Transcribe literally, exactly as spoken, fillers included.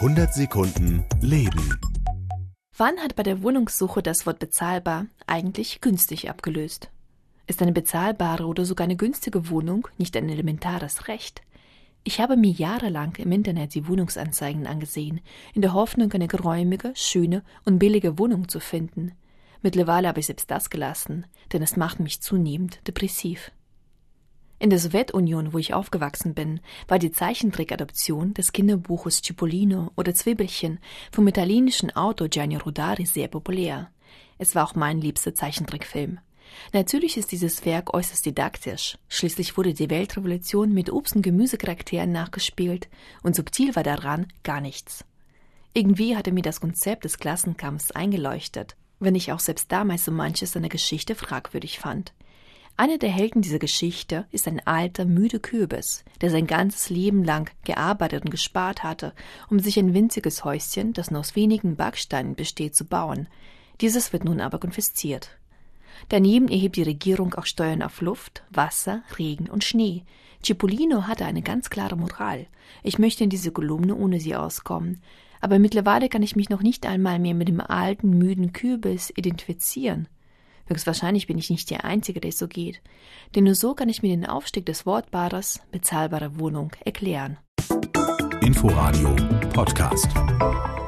hundert Sekunden Leben. Wann hat bei der Wohnungssuche das Wort bezahlbar eigentlich günstig abgelöst? Ist eine bezahlbare oder sogar eine günstige Wohnung nicht ein elementares Recht? Ich habe mir jahrelang im Internet die Wohnungsanzeigen angesehen, in der Hoffnung, eine geräumige, schöne und billige Wohnung zu finden. Mittlerweile habe ich selbst das gelassen, denn es macht mich zunehmend depressiv. In der Sowjetunion, wo ich aufgewachsen bin, war die Zeichentrickadaption des Kinderbuches Cipollino oder Zwiebelchen vom italienischen Autor Gianni Rodari sehr populär. Es war auch mein liebster Zeichentrickfilm. Natürlich ist dieses Werk äußerst didaktisch. Schließlich wurde die Weltrevolution mit Obst- und Gemüsecharakteren nachgespielt und subtil war daran gar nichts. Irgendwie hatte mir das Konzept des Klassenkampfs eingeleuchtet, wenn ich auch selbst damals so manches an der Geschichte fragwürdig fand. Einer der Helden dieser Geschichte ist ein alter, müde Kürbis, der sein ganzes Leben lang gearbeitet und gespart hatte, um sich ein winziges Häuschen, das nur aus wenigen Backsteinen besteht, zu bauen. Dieses wird nun aber konfisziert. Daneben erhebt die Regierung auch Steuern auf Luft, Wasser, Regen und Schnee. Cipollino hatte eine ganz klare Moral. Ich möchte in diese Kolumne ohne sie auskommen. Aber mittlerweile kann ich mich noch nicht einmal mehr mit dem alten, müden Kürbis identifizieren. Höchstwahrscheinlich bin ich nicht der Einzige, der es so geht. Denn nur so kann ich mir den Aufstieg des Wortbaares bezahlbare Wohnung erklären. Inforadio Podcast.